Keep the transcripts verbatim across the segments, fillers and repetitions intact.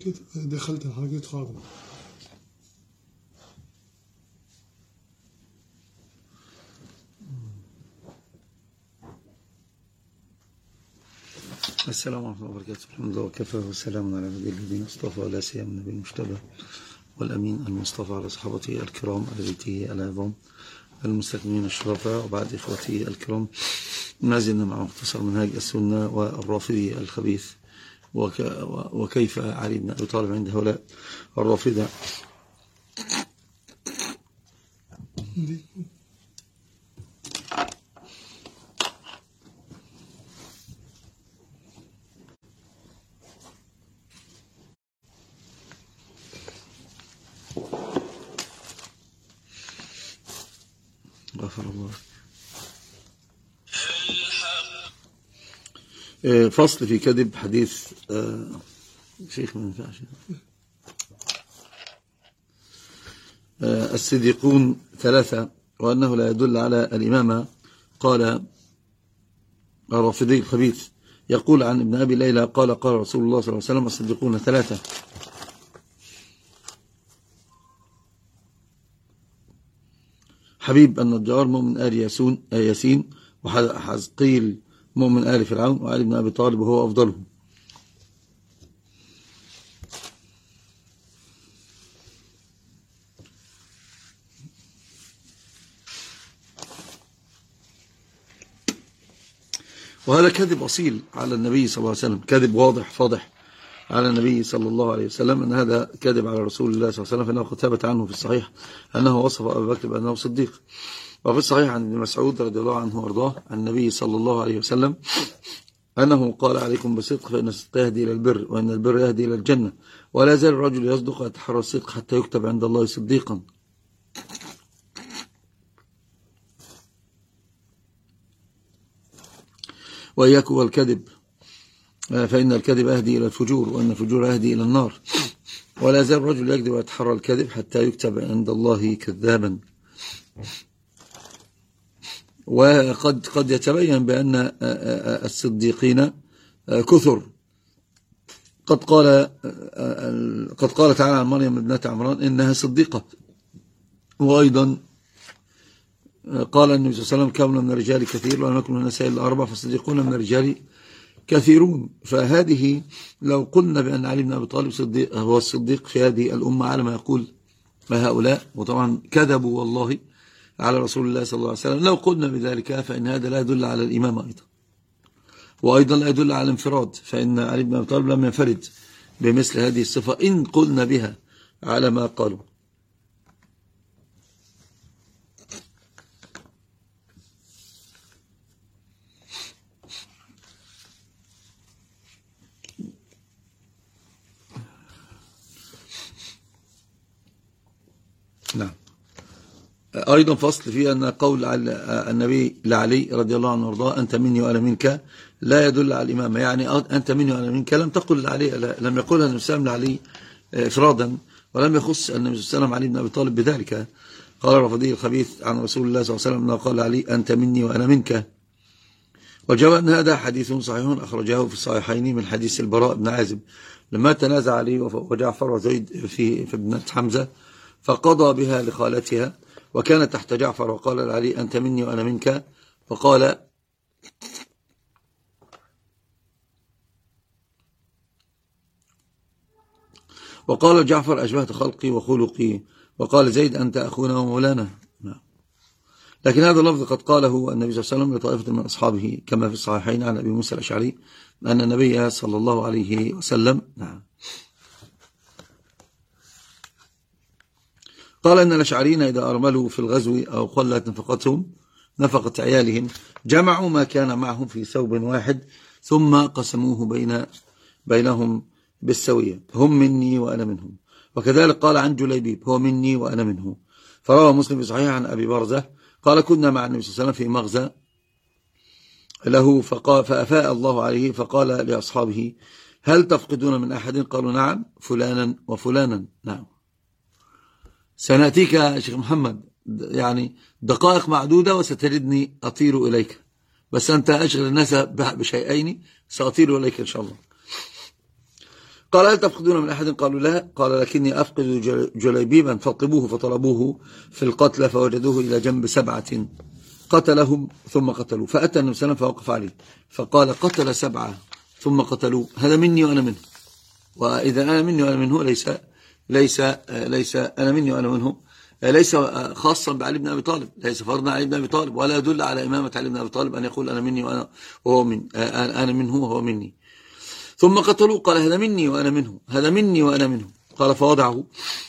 دخلت حاجات خارج. السلام عليكم ورحمة الله وبركاته. الحمد لله وكفى والسلام على عباده الذين اصطفى ولا سيما النبي المجتبى والأمين المصطفى على صحابته الكرام على بيته العظام المستكملين الشرفاء. وبعد إخوتي الكرام، ما زلنا مع مختصر منهاج السنة والرافضي الخبيث وك وكيف علي بن أبي طالب عند هؤلاء الرافضة غفر الله. فصل في كذب حديث آه شيخ ما ينفعش آه الصديقون ثلاثة وأنه لا يدل على الإمامة. قال الرافضي الخبيث يقول عن ابن أبي ليلى قال قال رسول الله صلى الله عليه وسلم الصديقون ثلاثة: حبيب النجار مؤمن آل ياسين ياسين وحزقيل مؤمن آل فرعون وعلي بن أبي طالب وهو أفضلهم. وهذا كذب أصيل على النبي صلى الله عليه وسلم، كذب واضح فاضح على النبي صلى الله عليه وسلم، أن هذا كذب على رسول الله صلى الله عليه وسلم، فإنه قد ثبت عنه في الصحيح أنه وصف أبا بكر بأنه صديق. وفي الصحيح عن ابن مسعود رضي الله عنه وارضاه عن النبي صلى الله عليه وسلم أنه قال: عليكم بالصدق فإن الصدق يهدي إلى البر وإن البر يهدي إلى الجنة، ولا يزال الرجل يصدق ويتحرى الصدق حتى يكتب عند الله صديقا. وإياكم والكذب فإن الكذب يهدي إلى الفجور وإن الفجور يهدي إلى النار، ولا يزال الرجل يكذب ويتحرى الكذب حتى يكتب عند الله كذابا. وقد قد يتبين بأن الصديقين كثر. قد قال قد قال تعالى عن مريم ابنة عمران إنها صديقة. وأيضا قال النبي صلى الله عليه وسلم: كمل من الرجال كثير ولم يكن من النساء إلا أربع فالصديقون من الرجال كثيرون. فهذه لو قلنا بأن علي بن أبي طالب صديق هو الصديق في هذه الأمة على ما يقول هؤلاء، وطبعا كذبوا والله على رسول الله صلى الله عليه وسلم، لو قلنا بذلك فإن هذا لا يدل على الإمامة أيضا، وأيضا لا يدل على الانفراد، فإن علي بن أبي طالب لم ينفرد بمثل هذه الصفة إن قلنا بها على ما قالوا. نعم. أيضا فصل فيه أن قول النبي لعلي رضي الله عنه وارضاه: أنت مني وأنا منك، لا يدل على الإمامة. يعني أنت مني وأنا منك لم تقل لعلي، لم يقولها النبي صلى الله عليه وسلم لعلي إفرادا، ولم يخص النبي صلى الله عليه وسلم علي بن أبي طالب بذلك. قال الرافضي الخبيث عن رسول الله صلى الله عليه وسلم أنه قال علي: أنت مني وأنا منك. وجاء أن هذا حديث صحيح أخرجه في الصحيحين من حديث البراء بن عازب لما تنازع علي وجعفر وزيد في في ابنة حمزة فقضى بها لخالتها وكانت تحت جعفر، وقال لعلي: أنت مني وأنا منك. فقال: وقال جعفر: أشبهت خلقي وخلقي. وقال زيد: أنت أخونا ومولانا. لكن هذا اللفظ قد قاله النبي صلى الله عليه وسلم لطائفة من أصحابه كما في الصحيحين عن أبي موسى الأشعري أن النبي صلى الله عليه وسلم نعم قال أن الأشعريين إذا أرملوا في الغزو أو قلت نفقتهم نفقة عيالهم جمعوا ما كان معهم في ثوب واحد ثم قسموه بين بينهم بالسوية، هم مني وأنا منهم. وكذلك قال عن جليبيب: هو مني وأنا منه. فروى مسلم في صحيح عن أبي برزة قال: كنا مع النبي صلى الله عليه وسلم في مغزى له فأفاء الله عليه فقال لأصحابه: هل تفقدون من أحد؟ قالوا: نعم، فلانا وفلانا. نعم. سنأتيك يا شيخ محمد يعني دقائق معدودة وستجدني أطير إليك، بس أنت أشغل الناس بشيئين سأطير إليك إن شاء الله. قال هل تفقدون من أحد؟ قالوا لا. قال لكني أفقد جليبيبا فطلبوه فطلبوه في القتل فوجدوه إلى جنب سبعة قتلهم ثم قتلوا. فأتى النبي صلى الله عليه وسلم فوقف عليه فقال قتل سبعة ثم قتلوا، هذا مني وأنا منه. وإذا أنا مني وأنا منه ليس ليس ليس أنا مني وأنا منه ليس خاصا بعلي بن أبي طالب، ليس فرضا علي بن أبي طالب، ولا يدل على إمامة علي بن أبي طالب أن يقول أنا مني وأنا وهو من أنا منه وهو مني. ثم قتلوا، قال هذا مني وأنا منه، هذا مني وأنا منه. قال فوضعه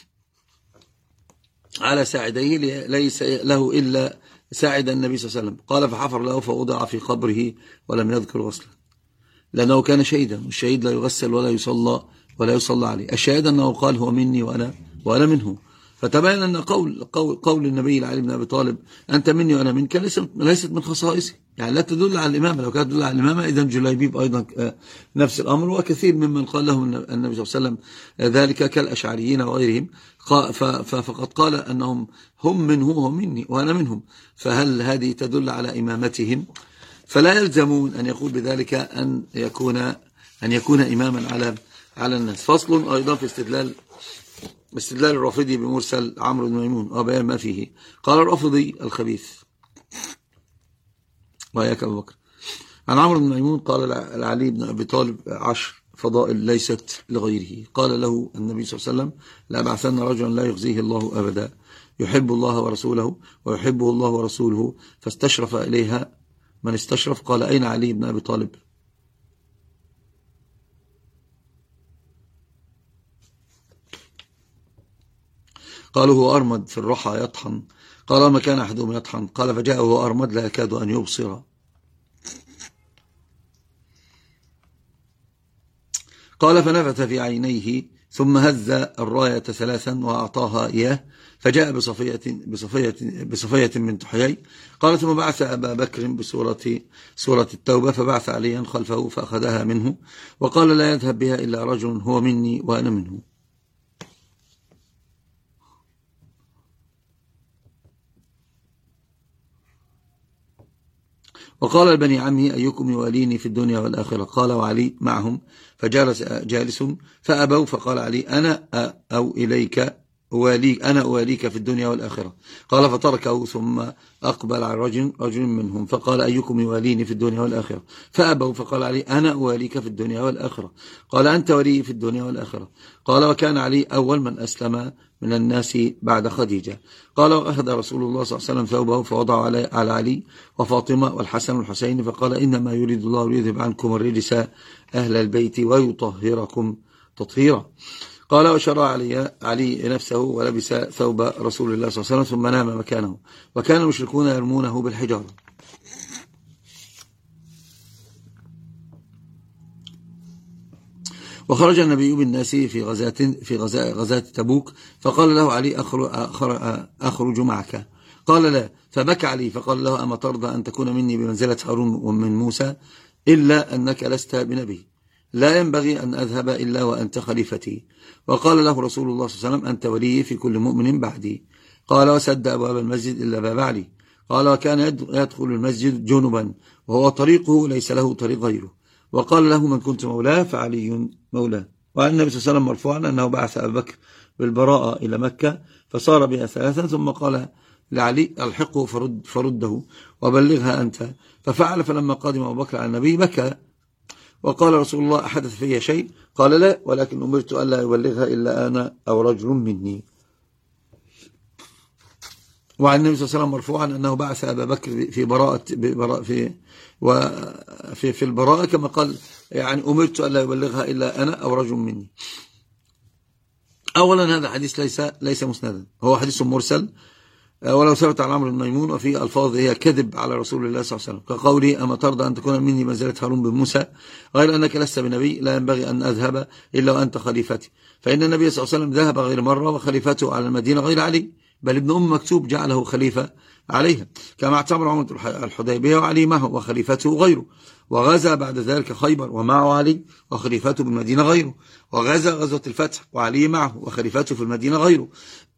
على ساعديه ليس له إلا ساعد النبي صلى الله عليه وسلم. قال فحفر له فوضع في قبره ولم يذكر غسله، لأنه كان شهيدا، والشهيد لا يغسل ولا يصلى ولا يصلى عليه. الشهيد أنه قال هو مني وأنا وأنا منه. فتبين أن قول قول, قول النبي لعلي بن أبي طالب أنت مني وأنا منك ليست من خصائصه، يعني لا تدل على الإمامة. لو كانت تدل على الإمامة إذن جليبيب أيضا نفس الأمر، وكثير ممن قال لهم النبي صلى الله عليه وسلم ذلك كالأشعريين وغيرهم، فقد قال أنهم هم منه وهم مني وأنا منهم. فهل هذه تدل على إمامتهم؟ فلا يلزمون أن يقول بذلك أن يكون أن يكون إماما على على الناس. فصل أيضا في استدلال استدلال الرافضي بمرسل عمرو بن ميمون وبيان ما فيه. قال الرافضي الخبيث وياك أبو بكر عن عمرو بن ميمون قال لعلي بن أبي طالب عشر فضائل ليست لغيره. قال له النبي صلى الله عليه وسلم لأبعثن رجلا لا يخزيه الله أبدا يحب الله ورسوله ويحبه الله ورسوله، فاستشرف إليها من استشرف. قال أين علي بن أبي طالب؟ قالوا هو أرمد في الرحى يطحن. قال ما كان أحدهم يطحن. قال فجاء هو أرمد لا يكاد أن يبصر. قال فنفث في عينيه ثم هز الراية ثلاثا وأعطاها إياه، فجاء بصفية, بصفية, بصفية من حيي. قال ثم بعث أبا بكر بسورة سورة التوبة فبعث عليا خلفه فأخذها منه وقال لا يذهب بها إلا رجل هو مني وأنا منه. وقال لبني عمي أيكم يواليني في الدنيا والآخرة؟ قال وعلي معهم، فجالس جالس فأبوا. فقال علي أنا أو إليك أواليك أنا أواليك في الدنيا والآخرة. قال فتركه ثم أقبل على رجل رجل منهم فقال أيكم يواليني في الدنيا والآخرة؟ فأبوا. فقال علي أنا أواليك في الدنيا والآخرة. قال أنت ولي في الدنيا والآخرة. قال وكان علي أول من أسلم من الناس بعد خديجة. قال وأخذ رسول الله صلى الله عليه وسلم ثوبه فوضعه على علي وفاطمة والحسن والحسين فقال إنما يريد الله ليذهب عنكم الرجس أهل البيت ويطهركم تطهيرا. قال وشرع علي, علي نفسه ولبس ثوب رسول الله صلى الله عليه وسلم ثم نام مكانه، وكان المشركون يرمونه بالحجارة. وخرج النبي بالناس في غزاة في غزاة تبوك فقال له علي أخرج معك؟ قال لا. فبكى علي فقال له أما ترضى أن تكون مني بمنزلة هارون ومن موسى إلا أنك لست بنبي، لا ينبغي أن أذهب إلا وأنت خليفتي. وقال له رسول الله صلى الله عليه وسلم أنت ولي في كل مؤمن بعدي. قال وسد أبواب المسجد إلا باب علي. قال وكان يدخل المسجد جنبا وهو طريقه ليس له طريق غيره. وقال له من كنت مولاه فعلي مولاه. وعن النبي صلى الله عليه وسلم مرفوعا أنه بعث أبا بكر بالبراءة إلى مكة فصار بها ثلاثا ثم قال لعلي الحقه فرد فرده وبلغها أنت. ففعل. فلما قادم أبو بكر على النبي بكى وقال رسول الله أحدث في شيء؟ قال لا، ولكن أمرت ألا يبلغها إلا أنا أو رجل مني. وعن النبي صلى الله عليه وسلم مرفوعا أنه بعث أبا بكر في براءة في وفي في البراءة كما قال يعني أمرت ألا يبلغها إلا أنا أو رجل مني. أولا هذا حديث ليس ليس مسندا، هو حديث مرسل ولو ثبت عن عمرو بن ميمون، وفي ألفاظ هي كذب على رسول الله صلى الله عليه وسلم كقوله أما ترضى أن تكون مني منزلة هارون بن موسى غير أنك لست بنبي لا ينبغي أن أذهب إلا وأنت خليفتي. فإن النبي صلى الله عليه وسلم ذهب غير مرة وخليفته على المدينة غير علي، بل ابن أم مكتوب جعله خليفة عليها كما اعتبر عمر الحديبية وعلي معه وخليفته غيره. وغزا بعد ذلك خيبر ومعه علي وخليفته بالمدينة غيره. وغزا غزوة الفتح وعلي معه وخليفته في المدينة غيره.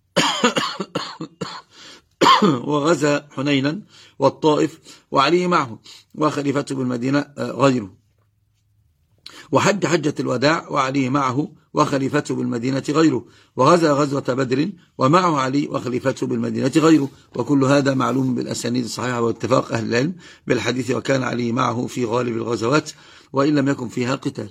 وغزا حنينا والطائف وعلي معه وخليفته بالمدينة غيره. وحج حجة الوداع وعلي معه وخليفته بالمدينة غيره، وغزا غزوة بدر ومعه علي وخليفته بالمدينة غيره، وكل هذا معلوم بالأسانيد الصحيحة واتفاق أهل العلم بالحديث، وكان علي معه في غالب الغزوات وإن لم يكن فيها قتال.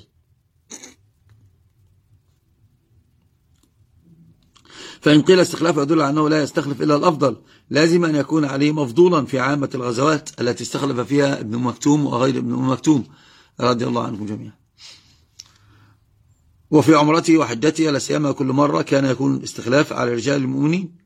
فإن قيل استخلاف يدل على أنه لا يستخلف إلا الأفضل، لازم أن يكون عليه مفضولا في عامة الغزوات التي استخلف فيها ابن مكتوم وغير ابن مكتوم رضي الله عنهم جميعا. وفي عمرته وحجته لا سيما كل مرة كان يكون استخلاف على رجال المؤمنين.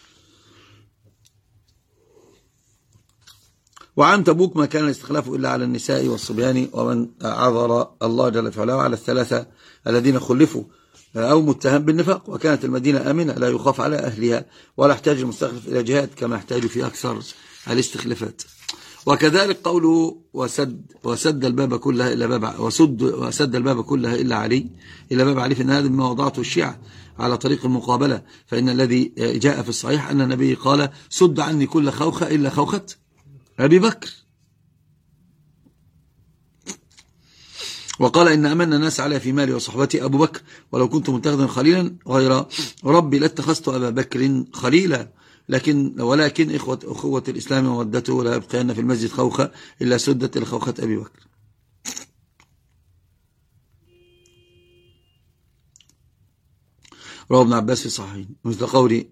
وعن تبوك ما كان الاستخلاف إلا على النساء والصبيان ومن عذر الله جل وعلا على الثلاثة الذين خلفوا أو متهم بالنفاق، وكانت المدينة آمنة لا يخاف على أهلها ولا يحتاج المستخلف إلى جهاد كما يحتاج في أكثر الاستخلافات. وكذلك قوله وسد وسد الباب كلها إلا باب وسد وسد الباب كلها إلا علي إلا باب علي، فإن هذا مما وضعته الشيعة على طريق المقابلة، فإن الذي جاء في الصحيح أن النبي قال سد عني كل خوخة إلا خوخة أبي بكر، وقال إن أمن الناس علي في مالي وصحبتي أبو بكر، ولو كنت متخذا خليلا غير ربي لاتخذت أبا بكر خليلا، لكن ولكن إخوة, أخوة الإسلام وودته لا يبقين في المسجد خوخة إلا سدت إلى خوخة أبي بكر. رواه ابن عباس في صحيحين مثل قولي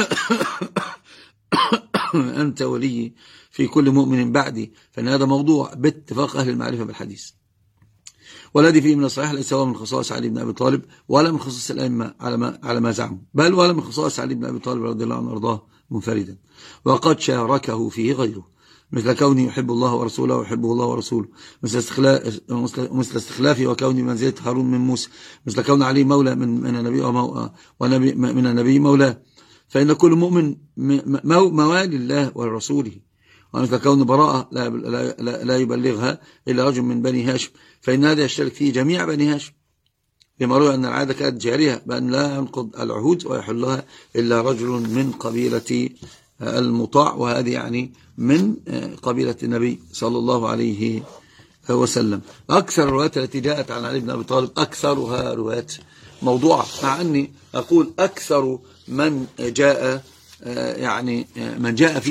أنت ولي في كل مؤمن بعدي، فإن هذا موضوع باتفاق أهل المعرفة بالحديث. والذي فيه من الصحيح ليس هو من خصائص علي بن أبي طالب ولا من خصائص الأئمة على ما على ما زعموا، بل ولا من خصائص علي بن أبي طالب رضي الله عنه وارضاه منفردا، وقد شاركه فيه غيره، مثل كوني يحب الله ورسوله ويحبه الله ورسوله، مثل استخلاف مثل استخلافي وكوني منزلة هارون من موسى، مثل كون علي مولى من من النبي ونبي من النبي مولاه، فإن كل مؤمن موالي الله ورسوله. ومثل كون براءة لا, لا, لا يبلغها إلا رجل من بني هاشم، فإن هذا يشترك فيه جميع بني هاشم، لما روى أن العادة كانت جارية بأن لا ينقض العهود ويحلها إلا رجل من قبيلة المطاع، وهذه يعني من قبيلة النبي صلى الله عليه وسلم. أكثر الروايات التي جاءت عن علي بن أبي طالب أكثرها روايات موضوعة، مع أني أقول أكثر من جاء يعني من جاء في